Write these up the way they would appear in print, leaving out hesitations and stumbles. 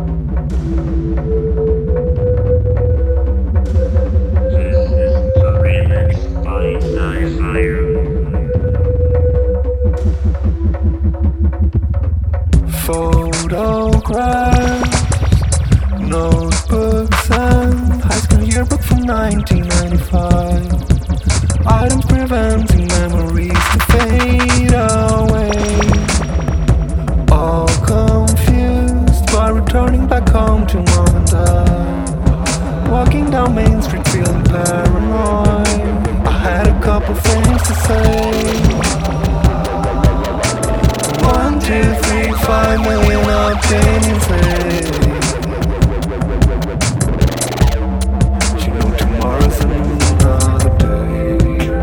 Photographs, notebooks, and high school yearbook from 1995. Items preventing memories to fade away. All confused, but returning back home to mom and dad. Walking down Main Street feeling paranoid. I had a couple things to say. 1, 2, 3, 5 million opinions late. You know tomorrow's another day.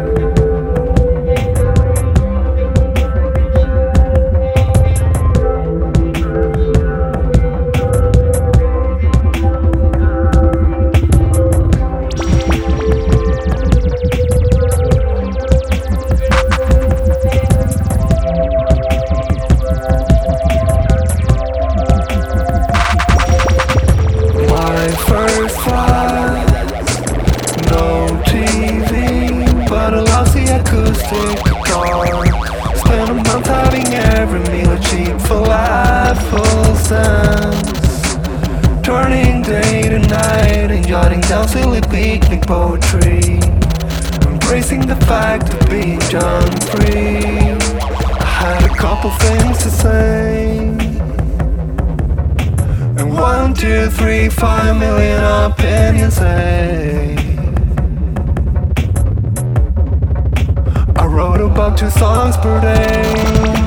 First flight, no TV, but a lousy acoustic guitar. Spent a month having every meal cheap falafel cents. Turning day to night and jotting down silly picnic poetry. Embracing the fact of being John free. I had a couple things to say. 1, 2, 3, 5 million opinions say. I wrote about 2 songs per day.